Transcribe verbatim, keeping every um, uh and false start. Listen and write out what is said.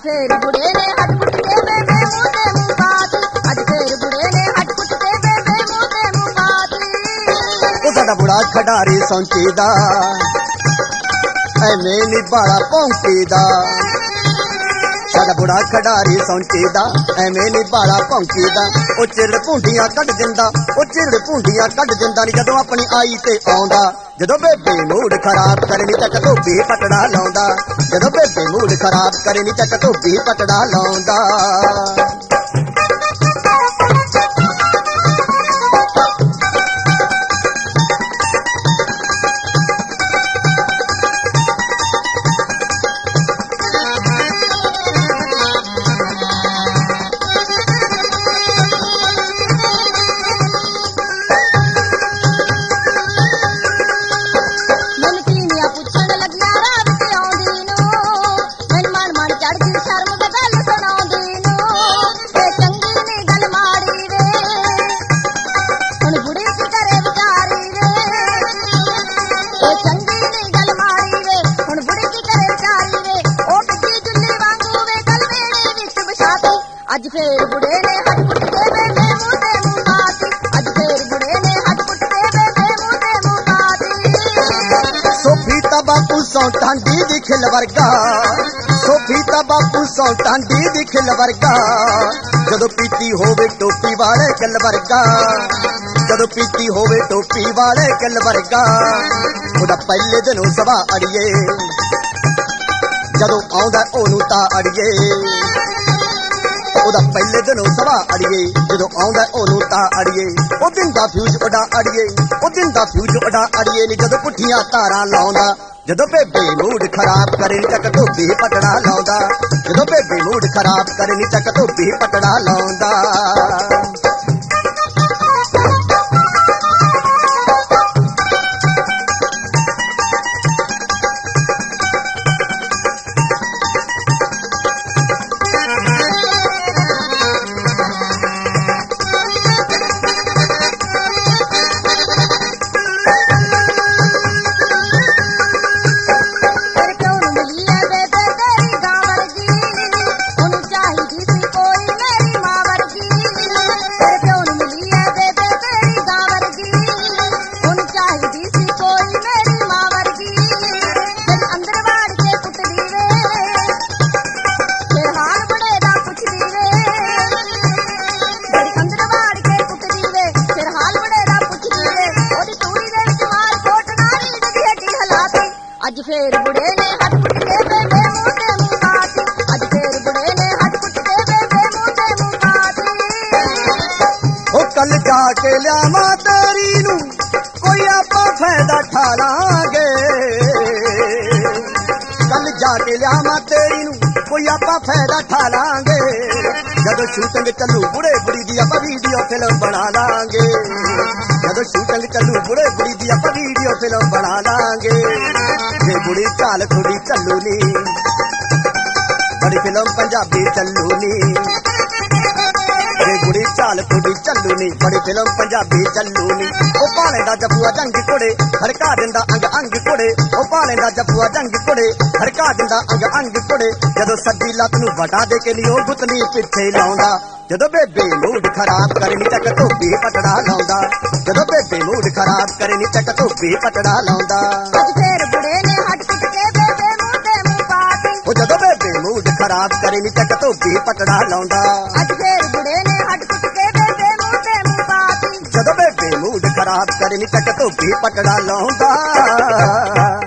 ਫੇਰ ਬੁੜੇ ਨੇ ਹੱਟ ਕੁੱਟ ਕੇ ਬੇਬੇ ਮੂੰਹ ਤੇ ਮੂੰਹ ਪਾਤੀ। ਅੱਜ ਫੇਰ ਬੁੜੇ ਨੇ ਹੱਟ ਕੁੱਟ ਕੇ ਬੇਬੇ ਮੂੰਹ ਤੇ ਮੂੰਹ ਪਾਤੀ। ਉਹ ਸਾਡਾ ਬੁੜਾ ਖਿਡਾਰੀ ਸੌਂਚੀ ਦਾ ਐਵੇਂ ਨੀ ਬਾਲਾ ਭੌਂਕੀ ਦਾ। ਸਾਡਾ ਬੁੜਾ ਖਿਡਾਰੀ ਸੌਂਚੀ ਦਾ ਐਵੇਂ ਨੀ ਬਾਲਾ ਭੌਂਕੀ ਦਾ। ਉਹ ਚਿਰੜ ਭੁੰਡੀਆਂ ਕੱਢ ਦਿੰਦਾ, ਉਹ ਚਿਰੜ ਭੁੰਡੀਆਂ ਕੱਢ ਦਿੰਦਾ ਨੀ ਜਦੋਂ ਆਪਣੀ ਆਈ ਤੇ ਆਉਂਦਾ। ਜਦੋਂ ਬੇਬੇ ਮੂਡ ਖਰਾਬ ਕਰੇ ਨੀ ਚੱਕ ਧੋਬੀ ਪਟੜਾ ਲਾਉਂਦਾ। ਜਦੋਂ ਬੇਬੇ ਮੂਡ ਖਰਾਬ ਕਰੇ ਨੀ ਚੱਕ ਧੋਬੀ ਪਟੜਾ ਲਾਉਂਦਾ। ਅੱਜ ਫੇਰ ਬੁੜੇ ਨੇ ਹੱਟ ਕੁੱਟ ਕੇ ਬੇਬੇ ਮੂੰਹ ਤੇ ਮੂੰਹ ਪਾਤੀ। ਅੱਜ ਫੇਰ ਬੁੜੇ ਨੇ ਹੱਟ ਕੁੱਟ ਕੇ ਬੇਬੇ ਮੂੰਹ ਤੇ ਮੂੰਹ ਪਾਤੀ। ਸੋਫੀ ਤਾਂ ਬਾਪੂ ਸੌ ਟਾਂਡੀ ਦੀ ਖਿਲ ਵਰਗਾ, ਸੋਫੀ ਤਾਂ ਬਾਪੂ ਸੌ ਟਾਂਡੀ ਦੀ ਖਿਲ ਵਰਗਾ। ਜਦੋਂ ਪੀਤੀ ਹੋਵੇ ਟੋਪੀ ਵਾਲੇ ਗੱਲ ਵਰਗਾ, ਜਦੋਂ ਪੀਤੀ ਹੋਵੇ ਟੋਪੀ ਵਾਲੇ ਗੱਲ ਵਰਗਾ। ਉਹਦਾ ਪਹਿਲੇ ਦਿਨੋਂ ਸਵਾ ਅੜੀਏ, ਜਦੋਂ ਆਉਂਦਾ ਉਹਨੂੰ ਤਾਂ ਅੜੀਏ। ਉਹਦਾ ਪਹਿਲੇ ਦਿਨੋਂ ਸਵਾ ਅੜੀਏ, ਜਦੋਂ ਆਉਂਦਾ ਉਹਨੂੰ ਤਾਂ ਅੜੀਏ। ਉਹ ਦਿਨ ਦਾ ਫਿਊਜ਼ ਉਡਾ ਅੜੀਏ, ਉਹ ਦਿਨ ਦਾ ਫਿਊਜ਼ ਉਡਾ ਅੜੀਏ ਨੀ ਜਦੋਂ ਪੁੱਠੀਆਂ ਤਾਰਾਂ ਲਾਉਂਦਾ। ਜਦੋਂ ਬੇਬੇ ਮੂਡ ਖਰਾਬ ਕਰੇ ਨੀ ਚੱਕ ਧੋਬੀ ਪਟੜਾ ਲਾਉਂਦਾ। ਜਦੋਂ ਬੇਬੇ ਮੂਡ ਖਰਾਬ ਕਰੇ ਨੀ ਚੱਕ ਧੋਬੀ ਪਟੜਾ ਲਾਉਂਦਾ। ਅੱਜ ਫੇਰ ਬੁੜੇ ਨੇ ਹੱਟ ਕੁੱਟ ਕੇ ਬੇਬੇ ਮੂੰਹ ਤੇ ਮੂੰਹ ਪਾਤੀ। ਅੱਜ ਫੇਰ ਬੁੜੇ ਨੇ ਹੱਟ ਕੁੱਟ ਕੇ ਬੇਬੇ ਮੂੰਹ ਤੇ ਮੂੰਹ ਪਾਤੀ। ਉਹ ਕੱਲ ਜਾ ਕੇ ਲਿਆਵਾਂ ਤੇਰੀ ਨੂੰ ਕੋਈ ਆਪਾਂ ਫਾਇਦਾ ਠਾਲਾਂਗੇ। ਕੱਲ ਜਾ ਕੇ ਲਿਆਵਾਂ ਤੇਰੀ ਨੂੰ ਕੋਈ ਆਪਾਂ ਫਾਇਦਾ ਠਾਲਾਂਗੇ। ਜਦੋਂ ਸ਼ੂਟਿੰਗ ਚੱਲੂ ਬੁੜੇ ਬੁੜੀ ਦੀ ਆਪਾਂ ਵੀਡੀਓ ਫਿਲਮ ਬਣਾ ਲਾਂਗੇ। ਜਦੋਂ ਸ਼ੂਟਿੰਗ ਚੱਲੂ ਬੁੜੇ ਬੁੜੀ ਦੀ ਆਪਾਂ ਵੀਡੀਓ ਫਿਲਮ ਬਣਾ ਲਾਂਗੇ। ਜੇ ਬੁੜੀ ਚਾਲ ਥੋੜੀ ਚੱਲੂ ਨੀ, ਬੜੀ ਫਿਲਮ ਪੰਜਾਬੀ ਚੱਲੂ ਨੀ। ਜੇ ਬੁੜੀ ਚਾਲ ਥੋੜੀ ਚੱਲੂ ਨੀ, ਬੜੀ ਫਿਲਮ ਪੰਜਾਬੀ ਚੱਲੂ ਨੀ। ਉਹ ਪਾ ਲੈਂਦਾ ਜੱਫੂਆ ਜੰਗ ਘੋੜੇ, ਹੜਕਾ ਦਿੰਦਾ ਅੰਗ ਅੰਗ ਘੋੜੇ। ਉਹ ਪਾ ਲੈਂਦਾ ਜੱਫੂਆ ਜੰਗ ਘੋੜੇ, ਹੜਕਾ ਦਿੰਦਾ ਅੰਗ ਅੰਗ ਘੋੜੇ। ਜਦੋਂ ਸੱਜੀ ਲੱਤ ਨੂੰ ਵਟਾ ਦੇ ਕੇ ਨੀ ਉਹ ਗੁੱਤਨੀ ਪਿੱਛੇ ਲਾਉਂਦਾ। ਜਦੋਂ ਬੇਬੇ ਮੂਡ ਖਰਾਬ ਕਰੇ ਨੀ ਚੱਕ ਧੋਬੀ ਪਟੜਾ ਲਾਉਂਦਾ। ਜਦੋਂ ਬੇਬੇ ਮੂਡ ਖਰਾਬ ਕਰੇ ਨੀ ਚੱਕ ਧੋਬੀ ਪਟੜਾ ਲਾਉਂਦਾ। ਅੱਜ ਫੇਰ ਬੁੜੇ ਨੇ ਹੱਟ ਕੁੱਟ ਕੇ ਬੇਬੇ ਮੂੰਹ ਤੇ ਮੂੰਹ ਪਾਤੀ। ਉਹ ਜਦੋਂ ਬੇਬੇ ਮੂਡ ਖਰਾਬ ਕਰੇ ਨੀ ਚੱਕ ਧੋਬੀ ਪਟੜਾ ਲਾਉਂਦਾ। ਅੱਜ ਫੇਰ ਬੁੜੇ ਨੇ ਹੱਟ ਕੁੱਟ ਕੇ ਬੇਬੇ ਮੂੰਹ ਤੇ ਮੂੰਹ ਪਾਤੀ। ਜਦੋਂ ਬੇਬੇ ਮੂਡ ਖਰਾਬ ਕਰੇ ਨੀ ਚੱਕ ਧੋਬੀ ਪਟੜਾ ਲਾਉਂਦਾ।